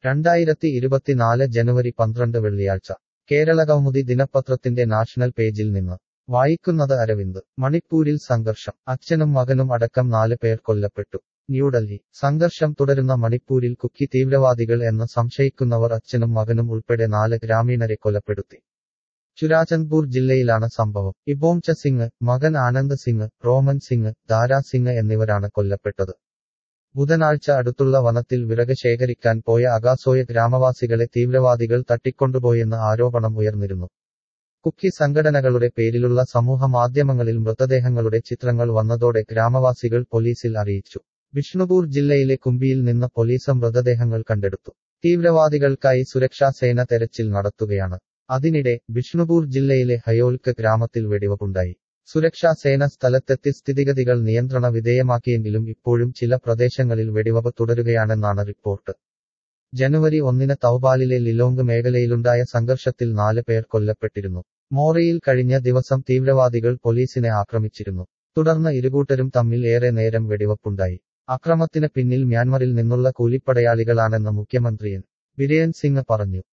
2024 ജനുവരി 12 വെള്ളിയാഴ്ച കേരളകൗമുദി ദിനപത്രത്തിന്റെ നാഷണൽ പേജിൽ നിന്ന് വായിക്കുന്നത് അരവിന്ദ്. മണിപ്പൂരിൽ സംഘർഷം, അച്ഛനും മകനും അടക്കം 4 പേർ കൊല്ലപ്പെട്ടു. ന്യൂഡൽഹി. സംഘർഷം തുടരുന്ന മണിപ്പൂരിൽ കുക്കി തീവ്രവാദികൾ എന്ന് സംശയിക്കുന്നവർ അച്ഛനും മകനും ഉൾപ്പെടെ 4 ഗ്രാമീണരെ കൊലപ്പെടുത്തി. ചുരാചന്ദ്പൂർ ജില്ലയിലാണ് സംഭവം. ഇബോംച സിംഗ്, മകൻ ആനന്ദ് സിംഗ്, റോമൻ സിംഗ്, ദാരാ സിംഗ് എന്നിവരാണ് കൊല്ലപ്പെട്ടത്. ബുധനാഴ്ച അടുത്തുള്ള വനത്തിൽ വിറക് ശേഖരിക്കാൻ പോയ അഗാസോയ ഗ്രാമവാസികളെ തീവ്രവാദികൾ തട്ടിക്കൊണ്ടുപോയെന്ന് ആരോപണം ഉയർന്നിരുന്നു. കുക്കി സംഘടനകളുടെ പേരിലുള്ള സമൂഹ മാധ്യമങ്ങളിൽ മൃതദേഹങ്ങളുടെ ചിത്രങ്ങൾ വന്നതോടെ ഗ്രാമവാസികൾ പോലീസിൽ അറിയിച്ചു. ബിഷ്ണുപൂർ ജില്ലയിലെ കുംബിയിൽ നിന്ന് പോലീസ് മൃതദേഹങ്ങൾ കണ്ടെടുത്തു. തീവ്രവാദികൾക്കായി സുരക്ഷാ സേന തെരച്ചിൽ നടത്തുകയാണ്. അതിനിടെ ബിഷ്ണുപൂർ ജില്ലയിലെ ഹയോൽക്ക് ഗ്രാമത്തിൽ വെടിവെപ്പുണ്ടായി. സുരക്ഷാ സേന സ്ഥലത്തെത്തി സ്ഥിതിഗതികൾ നിയന്ത്രണ വിധേയമാക്കിയെങ്കിലും ഇപ്പോഴും ചില പ്രദേശങ്ങളിൽ വെടിവെപ്പ് തുടരുകയാണെന്നാണ് റിപ്പോർട്ട്. ജനുവരി 1 തൗബാലിലെ ലിലോങ് മേഖലയിലുണ്ടായ സംഘർഷത്തിൽ 4 പേർ കൊല്ലപ്പെട്ടിരുന്നു. മോറയിൽ കഴിഞ്ഞ ദിവസം തീവ്രവാദികൾ പോലീസിനെ ആക്രമിച്ചിരുന്നു. തുടർന്ന് ഇരുകൂട്ടരും തമ്മിൽ ഏറെ നേരം വെടിവെപ്പുണ്ടായി. അക്രമത്തിന് പിന്നിൽ മ്യാൻമറിൽ നിന്നുള്ള കൂലിപ്പടയാളികളാണെന്ന് മുഖ്യമന്ത്രി എൻ. ബിരേൻ സിംഗ് പറഞ്ഞു.